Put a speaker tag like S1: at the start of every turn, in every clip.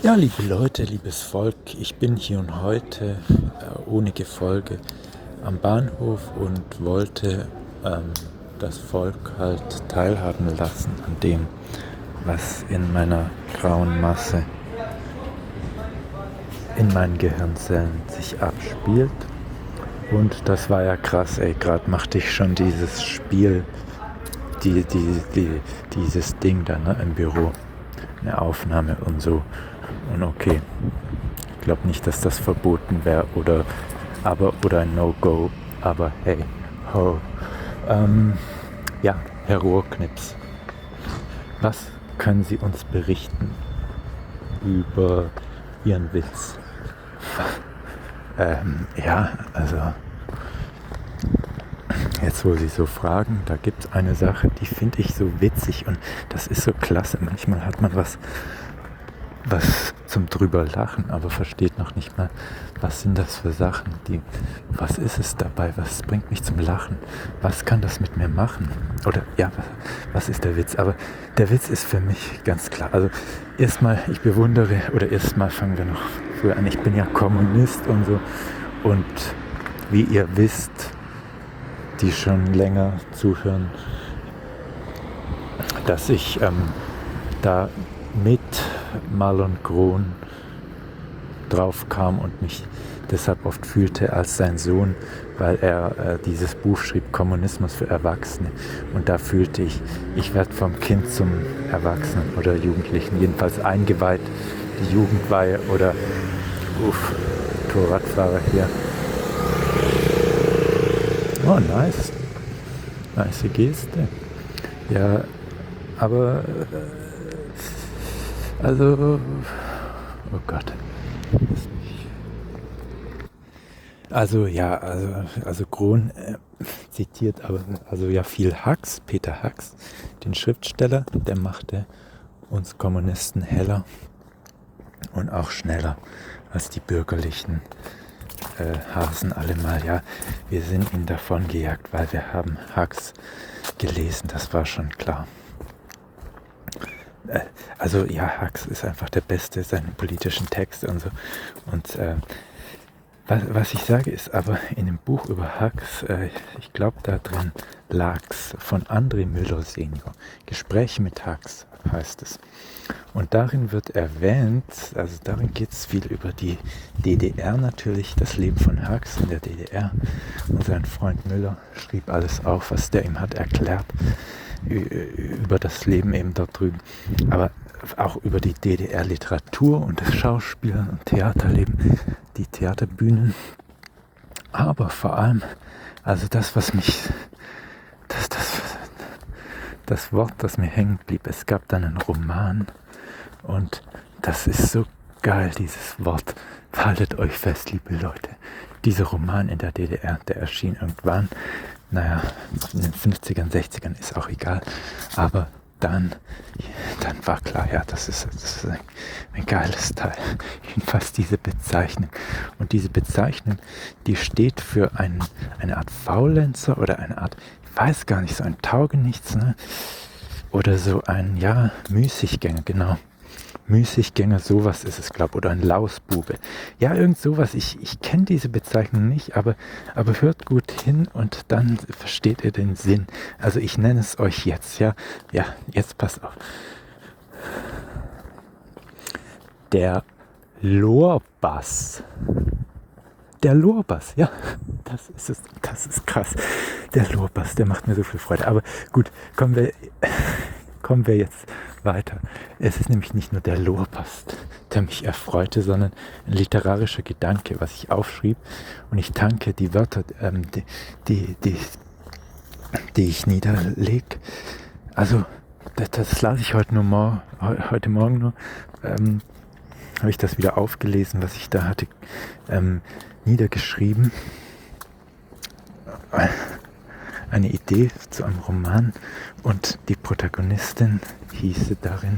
S1: Ja, liebe Leute, liebes Volk, ich bin hier und heute ohne Gefolge am Bahnhof und wollte das Volk halt teilhaben lassen an dem, was in meiner grauen Masse, in meinen Gehirnzellen sich abspielt. Und das war ja krass, ey, gerade machte ich schon dieses Spiel, dieses Ding da, ne, im Büro, eine Aufnahme und so. Und okay, ich glaube nicht, dass das verboten wäre oder ein No-Go, aber hey, ho. Ja, Herr Rohrknips, was können Sie uns berichten über Ihren Witz? Ja, also jetzt wo Sie so fragen, da gibt es eine Sache, die finde ich so witzig und das ist so klasse. Manchmal hat man was zum drüber lachen, aber versteht noch nicht mal, was sind das für Sachen, was ist es dabei, was bringt mich zum Lachen, was kann das mit mir machen, oder ja, was ist der Witz, aber der Witz ist für mich ganz klar, also erstmal fangen wir noch früher an, ich bin ja Kommunist und so, und wie ihr wisst, die schon länger zuhören, dass ich da mit Marlon Grohn drauf kam und mich deshalb oft fühlte als sein Sohn, weil er dieses Buch schrieb, Kommunismus für Erwachsene. Und da fühlte ich werde vom Kind zum Erwachsenen oder Jugendlichen, jedenfalls eingeweiht, die Jugendweihe oder Motorradfahrer hier. Oh, nice. Nice Geste. Ja, aber also, oh Gott. Also ja, also Grohn zitiert aber also ja viel Hux, Peter Hux, den Schriftsteller, der machte uns Kommunisten heller und auch schneller als die bürgerlichen Hasen allemal. Ja, wir sind ihnen davongejagt, weil wir haben Hux gelesen, das war schon klar. Also ja, Hux ist einfach der Beste, seine politischen Texte und so. Und was ich sage ist aber in dem Buch über Hux, ich glaube da drin lag's, von André Müller Senior. Gespräche mit Hux heißt es. Und darin wird erwähnt, also darin geht es viel über die DDR natürlich, das Leben von Hux in der DDR. Und sein Freund Müller schrieb alles auf, was der ihm hat erklärt über das Leben eben dort drüben. Aber auch über die DDR-Literatur und das Schauspielen und Theaterleben, die Theaterbühnen. Aber vor allem, also das, was mich, das Wort, das mir hängen blieb, es gab dann einen Roman und das ist so geil, dieses Wort. Haltet euch fest, liebe Leute. Dieser Roman in der DDR, der erschien irgendwann, naja, in den 50ern, 60ern, ist auch egal, aber dann war klar, ja, das ist ein geiles Teil. Jedenfalls diese Bezeichnung. Und diese Bezeichnung, die steht für eine Art Faulenzer oder eine Art, ich weiß gar nicht, so ein Taugenichts, ne? Oder so ein, ja, Müßiggänger, genau. Müßiggänger, sowas ist es, glaube ich, oder ein Lausbube. Ja, irgend sowas. Ich kenne diese Bezeichnung nicht, aber hört gut hin und dann versteht ihr den Sinn. Also ich nenne es euch jetzt, ja. Ja, jetzt passt auf. Der Lorbass. Der Lorbass, ja, das ist es. Das ist krass. Der Lorbass, der macht mir so viel Freude. Aber gut, kommen wir jetzt weiter. Es ist nämlich nicht nur der Lorbass, der mich erfreute, sondern ein literarischer Gedanke, was ich aufschrieb. Und ich tanke die Wörter, die ich niederlege. Also, das las ich heute Morgen nur. Habe ich das wieder aufgelesen, was ich da hatte niedergeschrieben. Eine Idee zu einem Roman und die Protagonistin hieße darin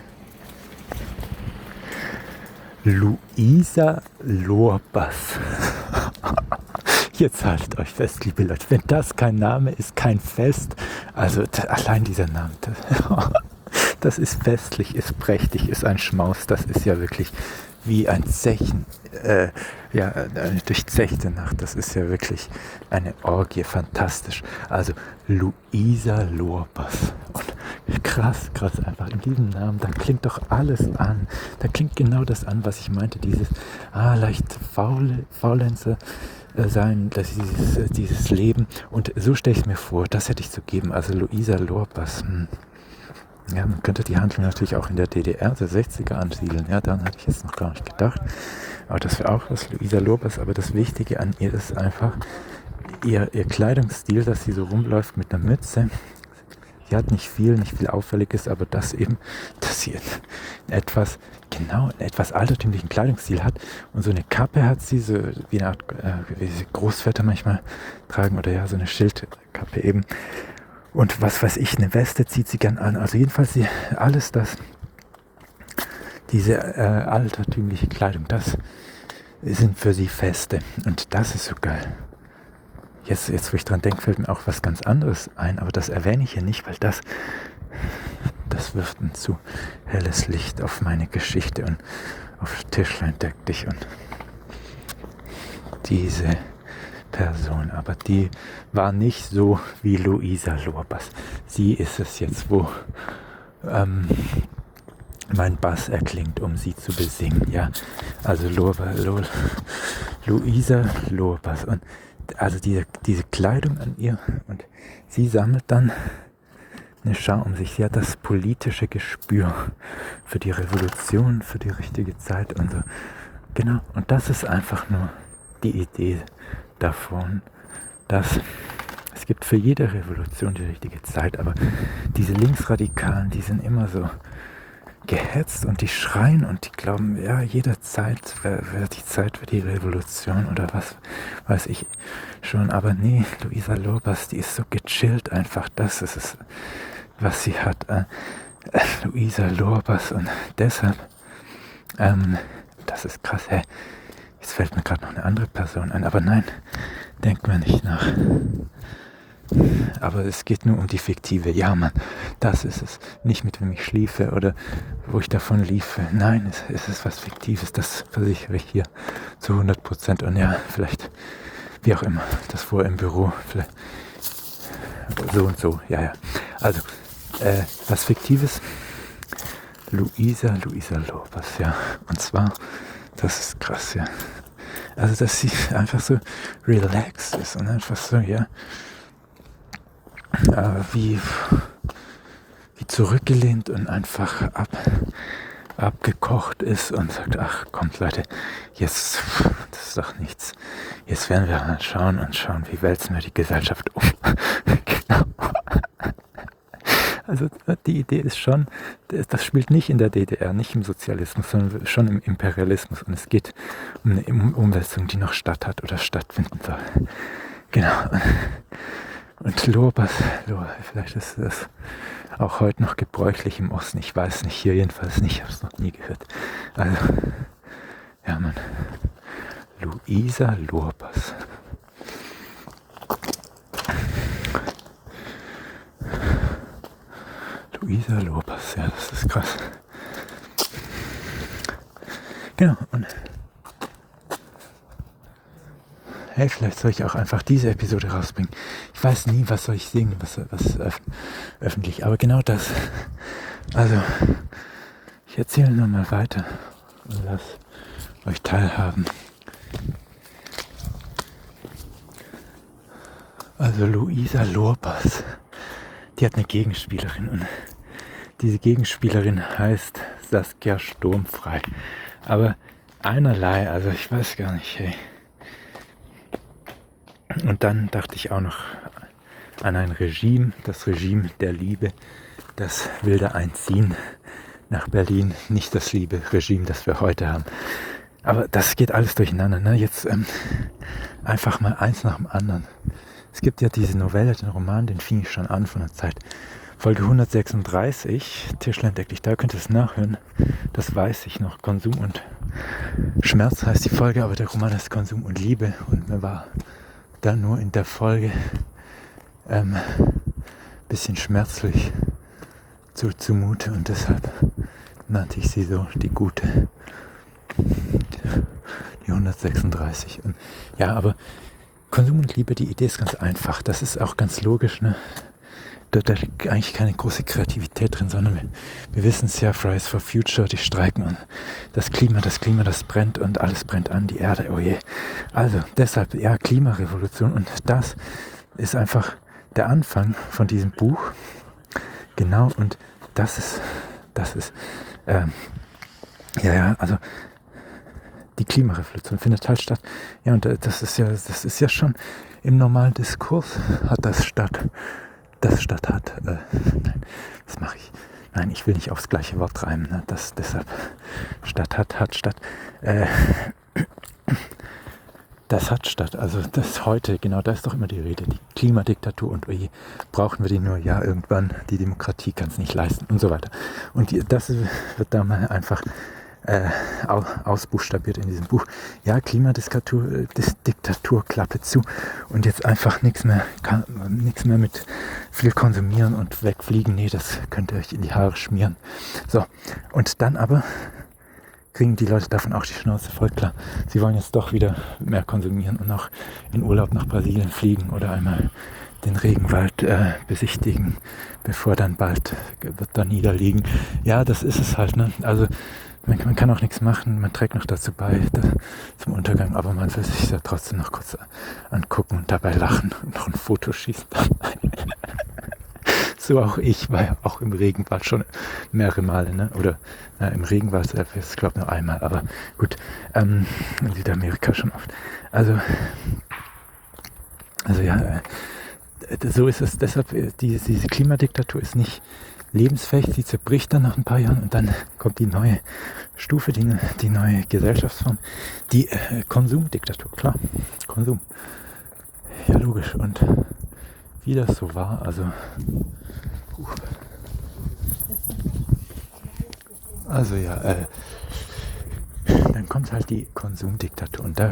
S1: Luisa Lorbass. Jetzt haltet euch fest, liebe Leute, wenn das kein Name ist, kein Fest, also allein dieser Name, das ist festlich, ist prächtig, ist ein Schmaus, das ist ja wirklich wie ein Zechen, eine durchzechte Nacht, das ist ja wirklich eine Orgie, fantastisch. Also Luisa Lorbas. Und krass einfach in diesem Namen, da klingt doch alles an. Da klingt genau das an, was ich meinte, dieses leicht Faulenzer sein, dieses Leben. Und so stelle ich es mir vor, das hätte ich zu geben. Also Luisa Lorbas. Ja, man könnte die Handlung natürlich auch in der DDR der 60er ansiedeln. Ja, daran hatte ich jetzt noch gar nicht gedacht. Aber das wäre auch was, Luisa Lorbas. Aber das Wichtige an ihr ist einfach ihr Kleidungsstil, dass sie so rumläuft mit einer Mütze. Sie hat nicht viel Auffälliges, aber das eben, dass sie einen etwas altertümlichen Kleidungsstil hat. Und so eine Kappe hat sie, so wie eine Art, wie sie Großväter manchmal tragen, oder ja, so eine Schildkappe eben. Und was weiß ich, eine Weste zieht sie gern an. Also jedenfalls alles das, diese altertümliche Kleidung, das sind für sie Feste. Und das ist so geil. Jetzt wo ich dran denke, fällt mir auch was ganz anderes ein. Aber das erwähne ich hier nicht, weil das wirft ein zu helles Licht auf meine Geschichte und auf Tischlein deck dich und diese Person, aber die war nicht so wie Luisa Lorbas. Sie ist es jetzt, wo mein Bass erklingt, um sie zu besingen. Ja, also Luisa Lorbas. Und also diese Kleidung an ihr, und sie sammelt dann eine Schar um sich. Sie hat das politische Gespür für die Revolution, für die richtige Zeit und so. Genau, und das ist einfach nur die Idee davon, dass es gibt für jede Revolution die richtige Zeit, aber diese Linksradikalen, die sind immer so gehetzt und die schreien und die glauben, ja, jederzeit wäre die Zeit für die Revolution oder was weiß ich schon, aber nee, Luisa Lorbas, die ist so gechillt einfach, das ist es, was sie hat, Luisa Lorbas, und deshalb, das ist krass, jetzt fällt mir gerade noch eine andere Person ein, aber nein, denkt mir nicht nach. Aber es geht nur um die fiktive. Ja, Mann, das ist es. Nicht mit wem ich schliefe oder wo ich davon liefe. Nein, es ist was Fiktives. Das versichere ich hier zu 100%. Und ja, vielleicht, wie auch immer, das vorher im Büro, vielleicht so und so. Ja. Also, was Fiktives? Luisa Lorbas, ja. Und zwar, das ist krass, ja. Also, dass sie einfach so relaxed ist und einfach so, ja, wie zurückgelehnt und einfach abgekocht ist und sagt, ach kommt Leute, jetzt, das ist doch nichts. Jetzt werden wir mal schauen, wie wälzen wir die Gesellschaft um. Genau. Also die Idee ist schon, das spielt nicht in der DDR, nicht im Sozialismus, sondern schon im Imperialismus. Und es geht um eine Umwälzung, die noch statt hat oder stattfinden soll. Genau. Und Lorbas, vielleicht ist das auch heute noch gebräuchlich im Osten. Ich weiß nicht, hier jedenfalls nicht, ich habe es noch nie gehört. Also, ja Mann, Luisa Lorbas. Luisa Lorbas, ja, das ist krass. Genau, und hey, vielleicht soll ich auch einfach diese Episode rausbringen. Ich weiß nie, was soll ich singen, was öffentlich, aber genau das. Also, ich erzähle nochmal weiter und lass euch teilhaben. Also Luisa Lorbas, die hat eine Gegenspielerin und diese Gegenspielerin heißt Saskia Sturmfrei. Aber einerlei, also ich weiß gar nicht, hey. Und dann dachte ich auch noch an ein Regime, das Regime der Liebe, das will da einziehen nach Berlin, nicht das liebe Regime, das wir heute haben. Aber das geht alles durcheinander, ne? Jetzt einfach mal eins nach dem anderen. Es gibt ja diese Novelle, den Roman, den fing ich schon an von der Zeit. Folge 136, Tischlein deck dich, da könnt ihr es nachhören. Das weiß ich noch. Konsum und Schmerz heißt die Folge, aber der Roman heißt Konsum und Liebe. Und mir war dann nur in der Folge bisschen schmerzlich zumute und deshalb nannte ich sie so die gute, die 136. Und ja, aber Konsum und Liebe, die Idee ist ganz einfach. Das ist auch ganz logisch, ne? Da liegt eigentlich keine große Kreativität drin, sondern wir wissen es ja, Fridays for Future, die streiken und das Klima, das brennt und alles brennt an, die Erde, oh je. Also deshalb, ja, Klimarevolution und das ist einfach der Anfang von diesem Buch. Genau, und das ist, also die Klimarevolution findet halt statt. Ja, und das ist ja schon im normalen Diskurs hat das statt. Nein, das mache ich. Nein, ich will nicht aufs gleiche Wort reimen. Ne? Deshalb statt. Das hat statt. Also das heute, genau, da ist doch immer die Rede. Die Klimadiktatur und brauchen wir die nur? Ja, irgendwann. Die Demokratie kann es nicht leisten und so weiter. Und das wird da mal einfach ausbuchstabiert in diesem Buch. Ja, Klimadiktatur, Diktatur, Klappe zu und jetzt einfach nichts mehr mit viel konsumieren und wegfliegen. Nee, das könnt ihr euch in die Haare schmieren. So, und dann aber kriegen die Leute davon auch die Schnauze voll, klar. Sie wollen jetzt doch wieder mehr konsumieren und auch in Urlaub nach Brasilien fliegen oder einmal den Regenwald besichtigen, bevor dann bald wird da niederliegen. Ja, das ist es halt, ne? Also man kann auch nichts machen, man trägt noch dazu bei zum Untergang, aber man will sich ja trotzdem noch kurz angucken und dabei lachen und noch ein Foto schießen. So auch ich war ja auch im Regenwald schon mehrere Male, ne? Oder im Regenwald selbst, glaube nur einmal, aber gut, in Südamerika schon oft. Also ja, so ist es. Deshalb, diese Klimadiktatur ist nicht lebensfähig, sie zerbricht dann nach ein paar Jahren und dann kommt die neue Stufe, die neue Gesellschaftsform, die Konsumdiktatur, klar, Konsum. Ja, logisch. Und wie das so war, dann kommt halt die Konsumdiktatur und da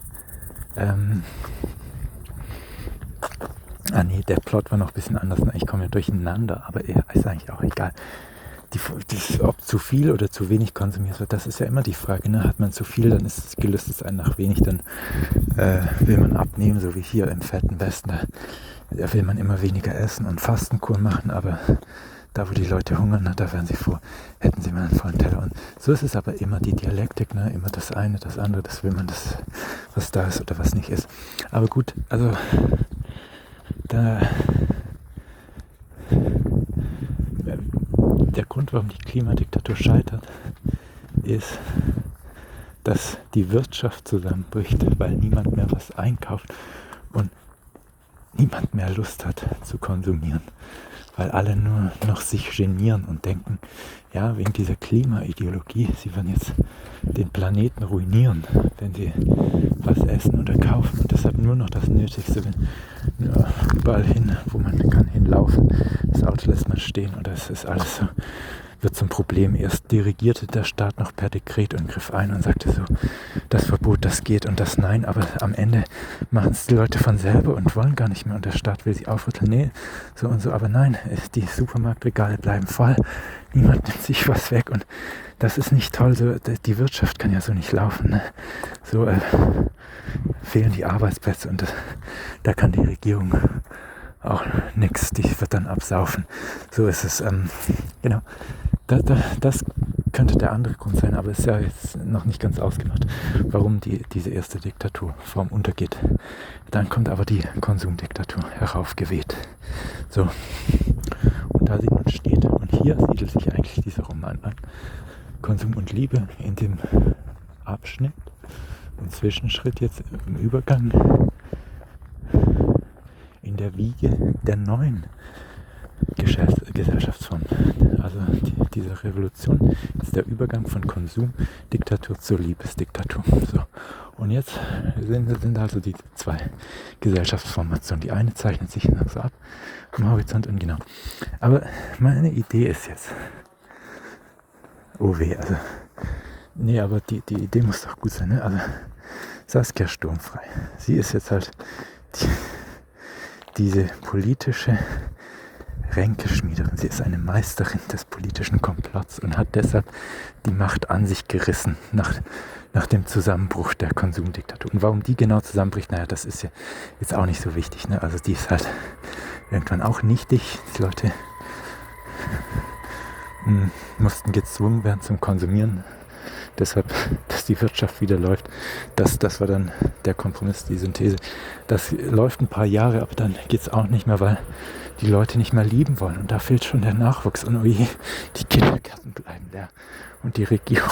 S1: der Plot war noch ein bisschen anders. Ich komme ja durcheinander, aber ist eigentlich auch egal. Ob zu viel oder zu wenig konsumiert wird, das ist ja immer die Frage. Ne? Hat man zu viel, dann gelöst es einen nach wenig, dann will man abnehmen, so wie hier im fetten Westen. Da will man immer weniger essen und Fastenkur machen, aber da, wo die Leute hungern, da wären sie froh, hätten sie mal einen vollen Teller. Und so ist es aber immer die Dialektik, ne? Immer das eine, das andere, das will man, das, was da ist oder was nicht ist. Aber gut, also der Grund, warum die Klimadiktatur scheitert, ist, dass die Wirtschaft zusammenbricht, weil niemand mehr was einkauft und niemand mehr Lust hat zu konsumieren, weil alle nur noch sich genieren und denken, ja, wegen dieser Klimaideologie, sie werden jetzt den Planeten ruinieren, wenn sie was essen oder kaufen und deshalb nur noch das Nötigste, überall hin, wo man kann hinlaufen, das Auto lässt man stehen und das ist alles so, wird zum Problem. Erst dirigierte der Staat noch per Dekret und griff ein und sagte so, das Verbot, das geht und das nein, aber am Ende machen es die Leute von selber und wollen gar nicht mehr und der Staat will sie aufrütteln, nee, so und so, aber nein, die Supermarktregale bleiben voll, niemand nimmt sich was weg und das ist nicht toll, so, die Wirtschaft kann ja so nicht laufen, ne? So fehlen die Arbeitsplätze und da kann die Regierung auch nichts, die wird dann absaufen. So ist es, genau. Das könnte der andere Grund sein, aber es ist ja jetzt noch nicht ganz ausgemacht, warum diese erste Diktaturform untergeht. Dann kommt aber die Konsumdiktatur heraufgeweht. So, und da sie nun steht, und hier siedelt sich eigentlich dieser Roman an, Konsum und Liebe in dem Abschnitt, im Zwischenschritt jetzt im Übergang, in der Wiege der neuen Gesellschaftsform. Also diese Revolution ist der Übergang von Konsumdiktatur zur Liebesdiktatur. So. Und jetzt sind also die zwei Gesellschaftsformationen. Die eine zeichnet sich so ab am Horizont und genau. Aber meine Idee ist jetzt, oh weh, also, nee, aber die Idee muss doch gut sein, ne? Also Saskia Sturmfrei, sie ist jetzt halt diese politische Ränkeschmiederin. Sie ist eine Meisterin des politischen Komplotts und hat deshalb die Macht an sich gerissen nach dem Zusammenbruch der Konsumdiktatur. Und warum die genau zusammenbricht, naja, das ist ja jetzt auch nicht so wichtig. Ne? Also die ist halt irgendwann auch nichtig. Die Leute mussten gezwungen werden zum Konsumieren. Deshalb, dass die Wirtschaft wieder läuft, das war dann der Kompromiss, die Synthese. Das läuft ein paar Jahre, aber dann geht es auch nicht mehr, weil die Leute nicht mehr lieben wollen. Und da fehlt schon der Nachwuchs. Und die Kindergärten bleiben leer. Und die Regierung,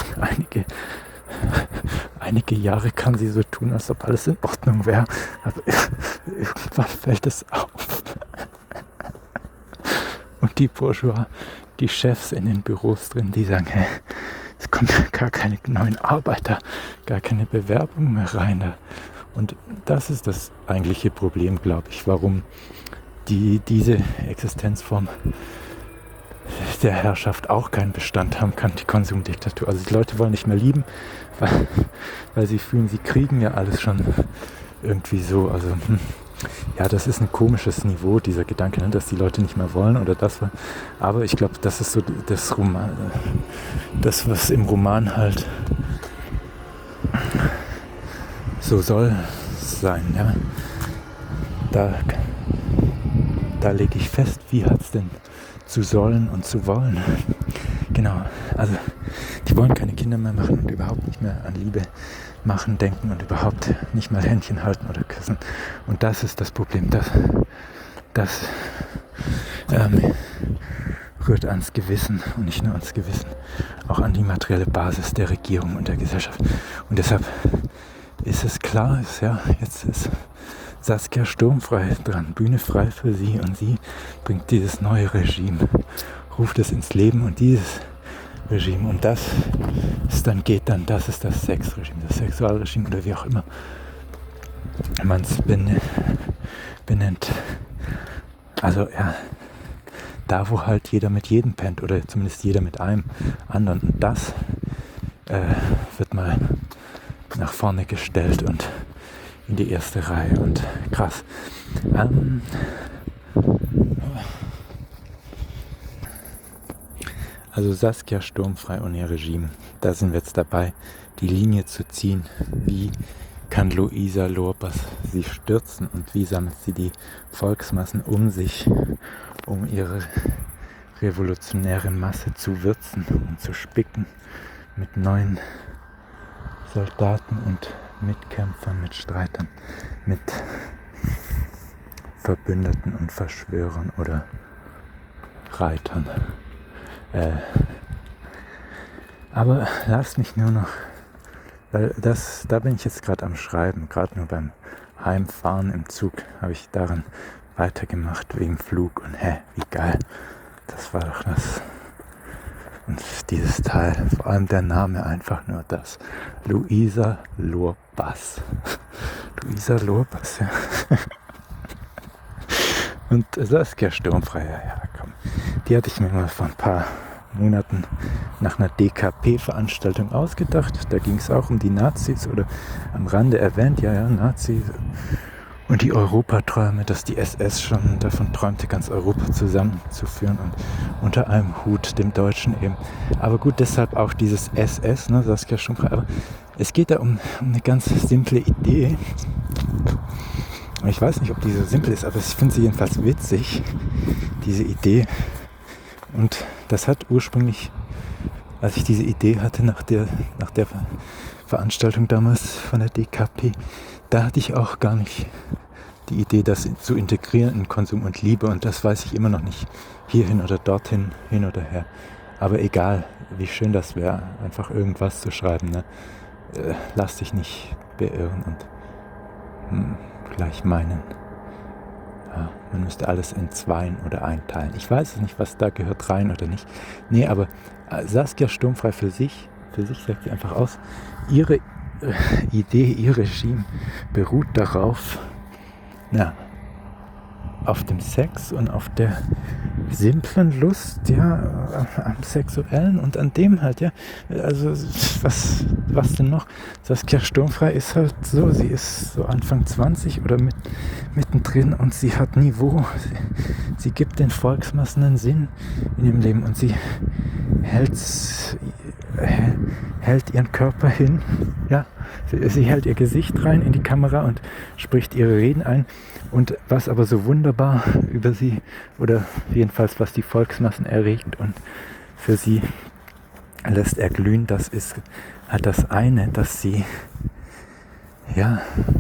S1: einige Jahre kann sie so tun, als ob alles in Ordnung wäre. Aber irgendwann fällt es auf. Und die Bourgeois, die Chefs in den Büros drin, die sagen, es kommen gar keine neuen Arbeiter, gar keine Bewerbung mehr rein. Und das ist das eigentliche Problem, glaube ich, warum diese Existenzform der Herrschaft auch keinen Bestand haben kann, die Konsumdiktatur. Also die Leute wollen nicht mehr lieben, weil sie fühlen, sie kriegen ja alles schon irgendwie so. Also ja, das ist ein komisches Niveau, dieser Gedanke, ne, dass die Leute nicht mehr wollen oder das. Aber ich glaube, das ist so das was im Roman halt so soll sein. Ja. Da lege ich fest, wie hat es denn zu sollen und zu wollen. Genau, also die wollen keine Kinder mehr machen und überhaupt nicht mehr an Liebe machen, denken und überhaupt nicht mal Händchen halten oder küssen. Und das ist das Problem. Das rührt ans Gewissen und nicht nur ans Gewissen, auch an die materielle Basis der Regierung und der Gesellschaft. Und deshalb ist es klar, jetzt ist Saskia sturmfrei dran, Bühne frei für sie und sie bringt dieses neue Regime, ruft es ins Leben und dieses Regime und das ist das Sexregime, das Sexualregime oder wie auch immer man es benennt. Also ja, da wo halt jeder mit jedem pennt oder zumindest jeder mit einem anderen und das wird mal nach vorne gestellt und in die erste Reihe und krass. Also Saskia sturmfrei und ihr Regime. Da sind wir jetzt dabei, die Linie zu ziehen. Wie kann Luisa Lorbas sie stürzen und wie sammelt sie die Volksmassen um sich, um ihre revolutionäre Masse zu würzen und zu spicken mit neuen Soldaten und Mitkämpfern, mit Streitern, mit Verbündeten und Verschwörern oder Reitern. Aber lasst mich nur noch, weil da bin ich jetzt gerade am Schreiben, gerade nur beim Heimfahren im Zug habe ich daran weitergemacht wegen Flug und wie geil, das war doch das. Und dieses Teil, vor allem der Name, einfach nur das. Luisa Lorbas. Luisa Lorbas, ja. Und Saskia sturmfrei, ja, komm. Die hatte ich mir mal vor ein paar Monaten nach einer DKP-Veranstaltung ausgedacht. Da ging es auch um die Nazis oder am Rande erwähnt, ja, Nazis. Und die Europaträume, dass die SS schon davon träumte, ganz Europa zusammenzuführen und unter einem Hut, dem Deutschen eben. Aber gut, deshalb auch dieses SS, ne, Saskia Sturmfrei. Aber es geht da um eine ganz simple Idee. Ich weiß nicht, ob die so simpel ist, aber ich finde sie jedenfalls witzig, diese Idee. Und das hat ursprünglich, als ich diese Idee hatte nach der Veranstaltung damals von der DKP, da hatte ich auch gar nicht die Idee, das zu integrieren in Konsum und Liebe. Und das weiß ich immer noch nicht, hierhin oder dorthin, hin oder her. Aber egal, wie schön das wäre, einfach irgendwas zu schreiben. Ne? Lass dich nicht beirren und gleich meinen, ja, man müsste alles entzweien oder einteilen. Ich weiß nicht, was da gehört rein oder nicht. Nee, aber Saskia sturmfrei für sich sagt sie einfach aus, ihre Idee, ihr Regime beruht darauf, auf dem Sex und auf der simplen Lust, ja, am Sexuellen und an dem halt, ja. Also was denn noch? Saskia Sturmfrei ist halt so, sie ist so Anfang 20 oder mittendrin und sie hat Niveau. Sie gibt den Volksmassen einen Sinn in ihrem Leben und sie hält ihren Körper hin, ja. Sie hält ihr Gesicht rein in die Kamera und spricht ihre Reden ein. Und was aber so wunderbar über sie, oder jedenfalls was die Volksmassen erregt und für sie lässt erglühen, das ist halt das eine, dass sie, ja,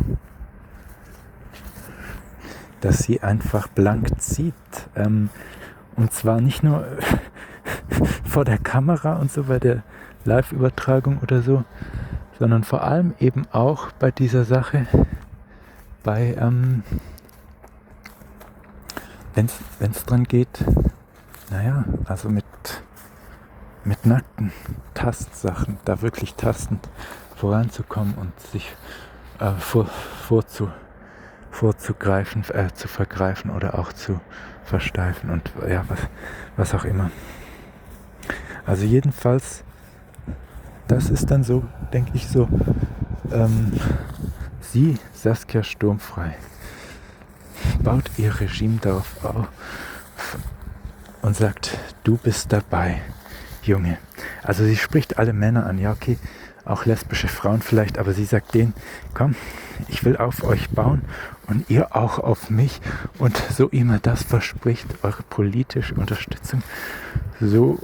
S1: dass sie einfach blank zieht. Und zwar nicht nur vor der Kamera und so bei der Live-Übertragung oder so, sondern vor allem eben auch bei dieser Sache, bei wenn es dran geht, naja, also mit nackten Tastsachen, da wirklich tastend voranzukommen und sich vorzugreifen, zu vergreifen oder auch zu versteifen und ja, was auch immer. Also jedenfalls, das ist dann so, denke ich so, sie, Saskia Sturmfrei, baut ihr Regime darauf auf und sagt, du bist dabei, Junge. Also sie spricht alle Männer an, ja okay, auch lesbische Frauen vielleicht, aber sie sagt denen, komm, ich will auf euch bauen und ihr auch auf mich und so ihr mir das verspricht, eure politische Unterstützung, so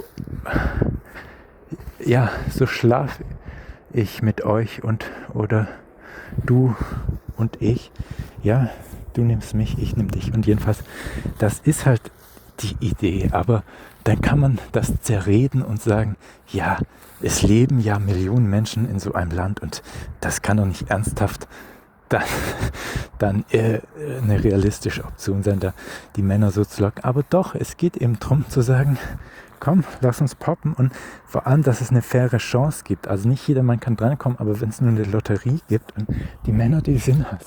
S1: schlafe ich mit euch oder du und ich, ja, du nimmst mich, ich nehm dich. Und jedenfalls, das ist halt die Idee, aber dann kann man das zerreden und sagen, ja, es leben ja Millionen Menschen in so einem Land und das kann doch nicht ernsthaft dann eine realistische Option sein, da die Männer so zu locken. Aber doch, es geht eben darum zu sagen, komm, lass uns poppen und vor allem, dass es eine faire Chance gibt. Also nicht jedermann kann drankommen, aber wenn es nur eine Lotterie gibt und die Männer, die sind halt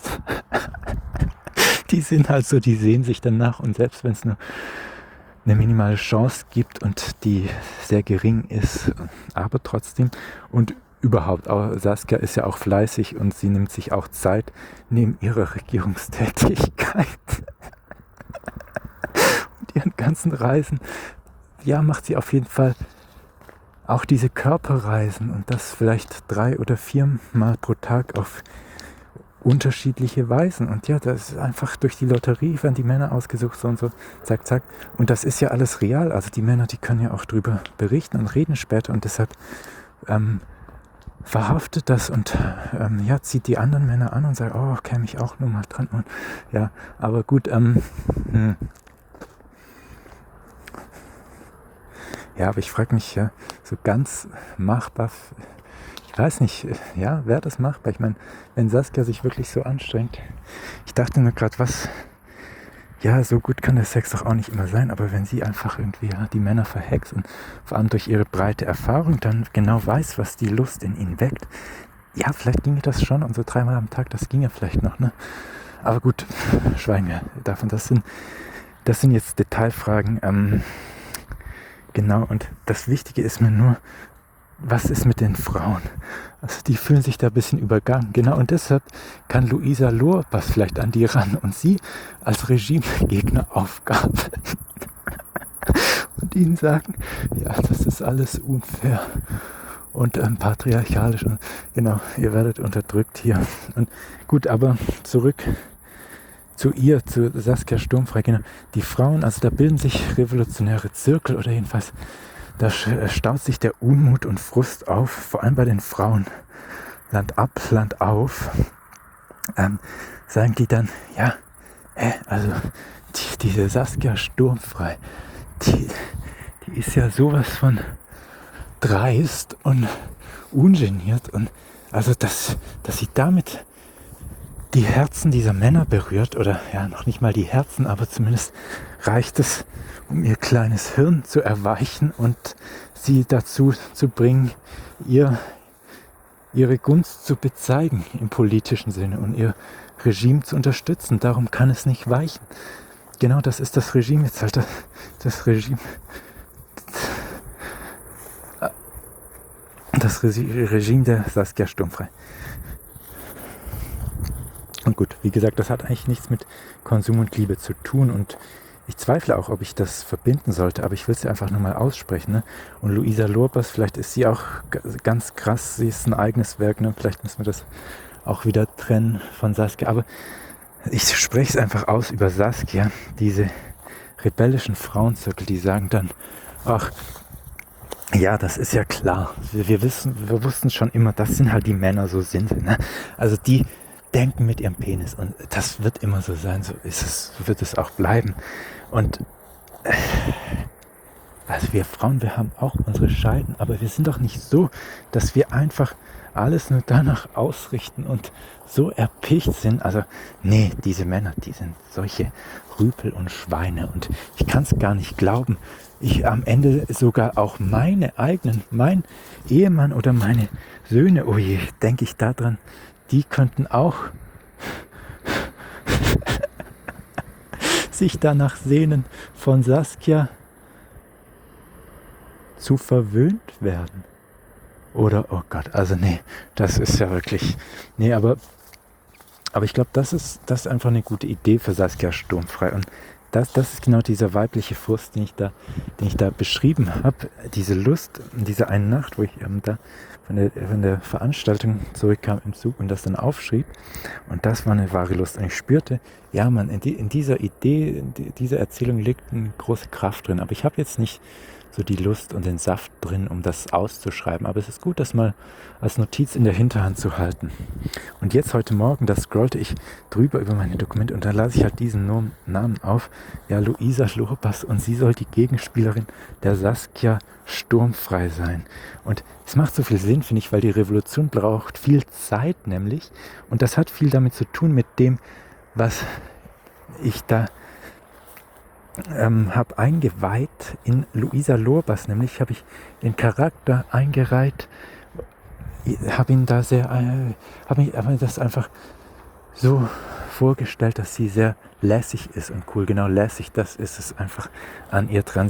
S1: so, die sehen sich danach und selbst wenn es nur eine minimale Chance gibt und die sehr gering ist, aber trotzdem und überhaupt, aber Saskia ist ja auch fleißig und sie nimmt sich auch Zeit neben ihrer Regierungstätigkeit und ihren ganzen Reisen. Ja, macht sie auf jeden Fall auch diese Körperreisen und das vielleicht 3 oder 4 Mal pro Tag auf unterschiedliche Weisen. Und ja, das ist einfach durch die Lotterie werden die Männer ausgesucht, so und so, zack, zack. Und das ist ja alles real. Also die Männer, die können ja auch drüber berichten und reden später und deshalb verhaftet das und zieht die anderen Männer an und sagt, oh, käme ich auch nur mal dran. Und, ja, aber gut, ja, aber ich frage mich ja, so ganz machbar, ich weiß nicht, ja, wäre das machbar? Ich meine, wenn Saskia sich wirklich so anstrengt, ich dachte nur gerade, ja, so gut kann der Sex doch auch nicht immer sein, aber wenn sie einfach irgendwie die Männer verhext und vor allem durch ihre breite Erfahrung dann genau weiß, was die Lust in ihnen weckt, ja, vielleicht ginge das schon und so 3-mal am Tag, das ginge vielleicht noch, ne? Aber gut, schweigen wir davon, das sind jetzt Detailfragen, genau, und das Wichtige ist mir nur, was ist mit den Frauen? Also die fühlen sich da ein bisschen übergangen. Genau, und deshalb kann Luisa Lohrpass vielleicht an die ran und sie als Regimegegner aufgaben und ihnen sagen, ja, das ist alles unfair und patriarchalisch und genau, ihr werdet unterdrückt hier. Und gut, aber zurück zu Saskia Sturmfrei, genau. Die Frauen, also da bilden sich revolutionäre Zirkel oder jedenfalls da staut sich der Unmut und Frust auf, vor allem bei den Frauen. Land ab, Land auf. Sagen die dann, ja, also diese Saskia Sturmfrei, die ist ja sowas von dreist und ungeniert und also dass sie damit die Herzen dieser Männer berührt oder ja noch nicht mal die Herzen, aber zumindest reicht es, um ihr kleines Hirn zu erweichen und sie dazu zu bringen, ihre Gunst zu bezeigen im politischen Sinne und ihr Regime zu unterstützen. Darum kann es nicht weichen. genau, das ist das Regime jetzt halt, das Regime, Regime der Saskia Sturmfrei. Und gut, wie gesagt, das hat eigentlich nichts mit Konsum und Liebe zu tun und ich zweifle auch, ob ich das verbinden sollte, aber ich will es ja einfach nur mal aussprechen. Ne? Und Luisa Lorbas, vielleicht ist sie auch ganz krass, sie ist ein eigenes Werk, ne? Vielleicht müssen wir das auch wieder trennen von Saskia, aber ich spreche es einfach aus über Saskia, diese rebellischen Frauenzirkel, die sagen dann, ach, ja, das ist ja klar, wir wussten schon immer, das sind halt die Männer, so sind sie. Ne? Also die denken mit ihrem Penis und das wird immer so sein, so wird es auch bleiben. Und also wir Frauen, wir haben auch unsere Scheiden, aber wir sind doch nicht so, dass wir einfach alles nur danach ausrichten und so erpicht sind. Also nee, diese Männer, die sind solche Rüpel und Schweine und ich kann es gar nicht glauben. Ich am Ende sogar auch mein Ehemann oder meine Söhne, oh je, denke ich daran, die könnten auch sich danach sehnen, von Saskia zu verwöhnt werden. Oder, oh Gott, also nee, das ist ja wirklich, nee, aber ich glaube, das ist einfach eine gute Idee für Saskia Sturmfrei. Und das ist genau dieser weibliche Frust, den ich da beschrieben habe. Diese Lust in dieser einen Nacht, wo ich da von der Veranstaltung zurückkam im Zug und das dann aufschrieb. Und das war eine wahre Lust. Und ich spürte, ja man, in dieser Idee, in dieser Erzählung liegt eine große Kraft drin. Aber ich habe jetzt nicht so die Lust und den Saft drin, um das auszuschreiben. Aber es ist gut, das mal als Notiz in der Hinterhand zu halten. Und jetzt heute Morgen, da scrollte ich drüber über meine Dokumente und da las ich halt diesen Namen auf. Ja, Luisa Lorbas und sie soll die Gegenspielerin der Saskia Sturmfrei sein. Und es macht so viel Sinn, finde ich, weil die Revolution braucht viel Zeit nämlich. Und das hat viel damit zu tun mit dem, was ich da habe eingeweiht in Luisa Lorbas, nämlich habe ich den Charakter eingereiht, habe mir das einfach so vorgestellt, dass sie sehr lässig ist und cool, genau lässig, das ist es einfach an ihr dran.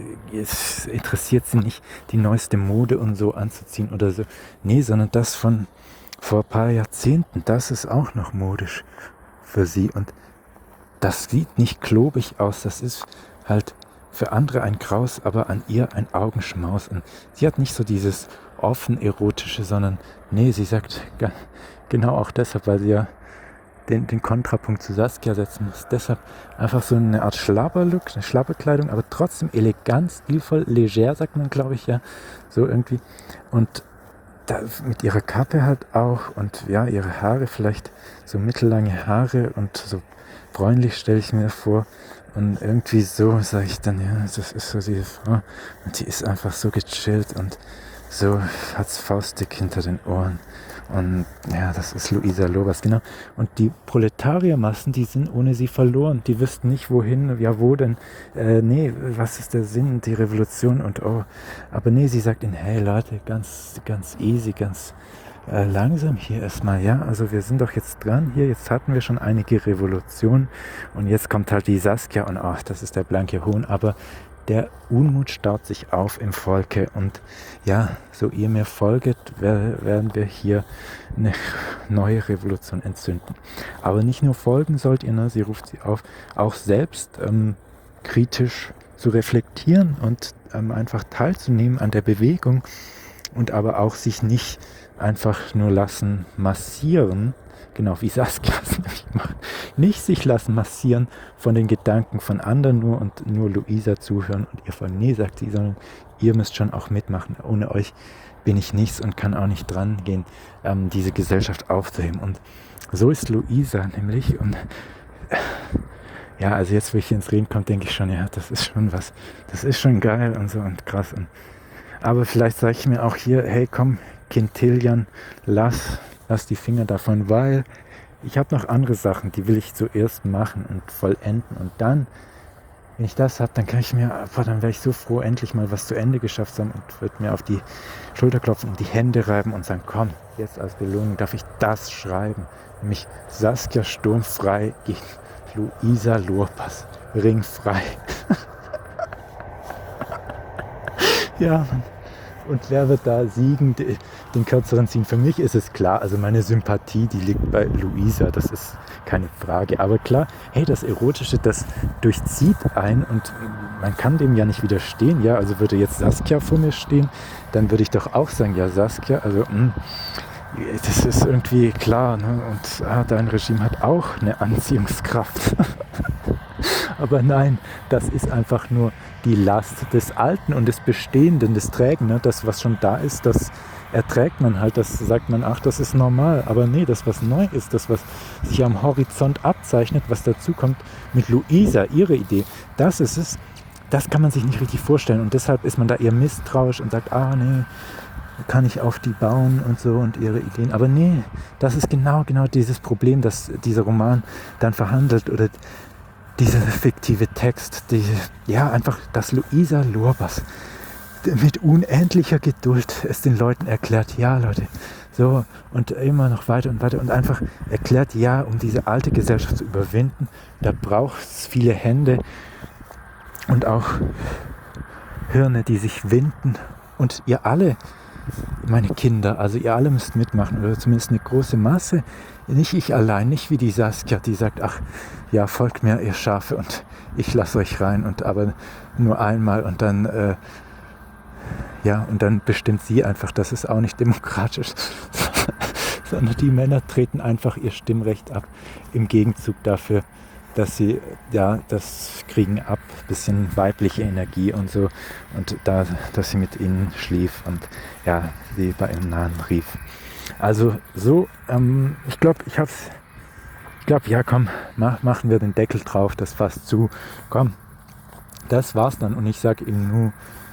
S1: Es interessiert sie nicht, die neueste Mode und so anzuziehen oder so, nee, sondern das von vor ein paar Jahrzehnten, das ist auch noch modisch für sie und das sieht nicht klobig aus, das ist halt für andere ein Graus, aber an ihr ein Augenschmaus. Und sie hat nicht so dieses offen erotische, sondern nee, sie sagt genau auch deshalb, weil sie ja den Kontrapunkt zu Saskia setzen muss. Deshalb einfach so eine Art Schlabberlook, eine Schlabberkleidung, aber trotzdem elegant, stilvoll, leger, sagt man, glaube ich, ja, so irgendwie. Und da, mit ihrer Kappe halt auch und ja, ihre Haare vielleicht so mittellange Haare und so bräunlich stelle ich mir vor und irgendwie so sage ich dann, ja, das ist so diese Frau und die ist einfach so gechillt und so hat's faustdick hinter den Ohren und ja, das ist Luisa Lorbas, genau. Und die Proletariermassen, die sind ohne sie verloren, die wüssten nicht wohin, ja wo denn, nee, was ist der Sinn, die Revolution und oh, aber nee, sie sagt ihnen, hey Leute, ganz easy, ganz langsam hier erstmal, ja, also wir sind doch jetzt dran hier, jetzt hatten wir schon einige Revolutionen und jetzt kommt halt die Saskia und ach, das ist der blanke Hohn, aber der Unmut staut sich auf im Volke und ja, so ihr mir folget, werden wir hier eine neue Revolution entzünden. Aber nicht nur folgen sollt ihr, ne, sie ruft sie auf, auch selbst kritisch zu reflektieren und einfach teilzunehmen an der Bewegung und aber auch sich nicht einfach nur lassen massieren, genau wie Saskia es nämlich macht, nicht sich lassen massieren von den Gedanken von anderen nur und nur Luisa zuhören und ihr folgen. Nee, sagt sie, sondern ihr müsst schon auch mitmachen. Ohne euch bin ich nichts und kann auch nicht dran gehen, diese Gesellschaft aufzuheben. Und so ist Luisa nämlich und ja, also jetzt, wo ich hier ins Reden komme, denke ich schon, ja, das ist schon was, das ist schon geil und so und krass. Aber vielleicht sage ich mir auch hier, hey komm, Quintilian, lass die Finger davon, weil ich habe noch andere Sachen, die will ich zuerst machen und vollenden und dann, wenn ich das habe, dann kann ich mir, dann wäre ich so froh, endlich mal was zu Ende geschafft zu haben und würde mir auf die Schulter klopfen und die Hände reiben und sagen, komm, jetzt als Belohnung darf ich das schreiben, nämlich Saskia Sturmfrei gegen Luisa Lorbas. ringfrei. Ja, Mann. Und wer wird da siegen, den kürzeren ziehen? Für mich ist es klar, also meine Sympathie, die liegt bei Luisa, das ist keine Frage. Aber klar, hey, das Erotische, das durchzieht einen und man kann dem ja nicht widerstehen. Ja, also würde jetzt Saskia vor mir stehen, dann würde ich doch auch sagen, ja Saskia, also das ist irgendwie klar, ne? Und dein Regime hat auch eine Anziehungskraft. Aber nein, das ist einfach nur die Last des Alten und des Bestehenden, des Trägen. Ne? Das, was schon da ist, das erträgt man halt. Das sagt man, ach, das ist normal. Aber nee, das, was neu ist, das, was sich am Horizont abzeichnet, was dazu kommt mit Luisa, ihre Idee, das ist es. Das kann man sich nicht richtig vorstellen. Und deshalb ist man da eher misstrauisch und sagt, nee, kann ich auf die bauen und so und ihre Ideen. Aber nee, das ist genau dieses Problem, das dieser Roman dann verhandelt oder dieser fiktive Text, einfach, dass Luisa Lurbas mit unendlicher Geduld es den Leuten erklärt, ja Leute, so und immer noch weiter und weiter und einfach erklärt, ja, um diese alte Gesellschaft zu überwinden, da braucht es viele Hände und auch Hirne, die sich winden und ihr alle, meine Kinder, also ihr alle müsst mitmachen oder zumindest eine große Masse, nicht ich allein, nicht wie die Saskia, die sagt, ach ja, folgt mir ihr Schafe und ich lasse euch rein und aber nur einmal und dann und dann bestimmt sie einfach, das ist auch nicht demokratisch, sondern die Männer treten einfach ihr Stimmrecht ab im Gegenzug dafür, dass sie, das kriegen ab, bisschen weibliche Energie und so und dass sie mit ihnen schlief und sie bei ihrem Nahen rief. Also so, ich glaube, komm, machen wir den Deckel drauf, das Fass zu, komm, das war's dann und ich sage ihm nur,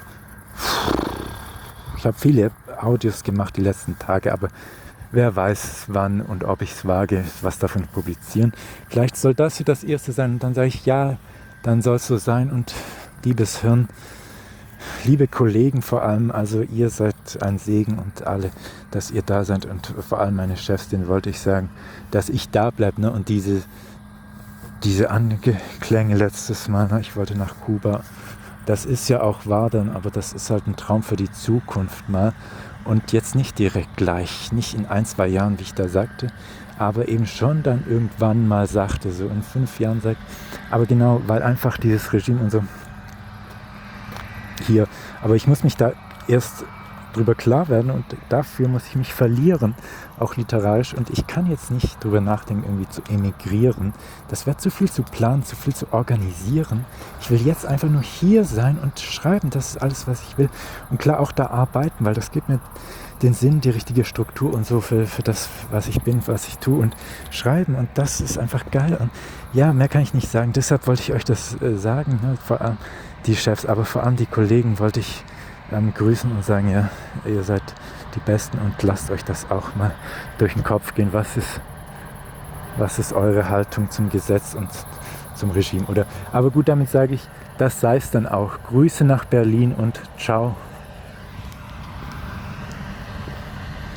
S1: ich habe viele Audios gemacht die letzten Tage, aber wer weiß wann und ob ich es wage, was davon publizieren. Vielleicht soll das hier das erste sein und dann sage ich, ja, dann soll es so sein und liebes Hirn, liebe Kollegen vor allem, also ihr seid ein Segen und alle, dass ihr da seid und vor allem meine Chefs, denen wollte ich sagen, dass ich da bleibe, ne? Und diese Anklänge letztes Mal, ne? Ich wollte nach Kuba, das ist ja auch wahr dann, aber das ist halt ein Traum für die Zukunft mal und jetzt nicht direkt gleich, nicht in 1-2 Jahren, wie ich da sagte, aber eben schon dann irgendwann mal sagte, so in 5 Jahren sagt, aber genau, weil einfach dieses Regime und so hier, aber ich muss mich da erst drüber klar werden und dafür muss ich mich verlieren, auch literarisch und ich kann jetzt nicht drüber nachdenken, irgendwie zu emigrieren, das wäre zu viel zu planen, zu viel zu organisieren, ich will jetzt einfach nur hier sein und schreiben, das ist alles, was ich will und klar auch da arbeiten, weil das gibt mir den Sinn, die richtige Struktur und so für das, was ich bin, was ich tue und schreiben und das ist einfach geil und ja, mehr kann ich nicht sagen, deshalb wollte ich euch das sagen, ne? Vor allem die Chefs, aber vor allem die Kollegen wollte ich grüßen und sagen, ja, ihr seid die Besten und lasst euch das auch mal durch den Kopf gehen. Was ist eure Haltung zum Gesetz und zum Regime? Aber gut, damit sage ich, das sei es dann auch. Grüße nach Berlin und ciao.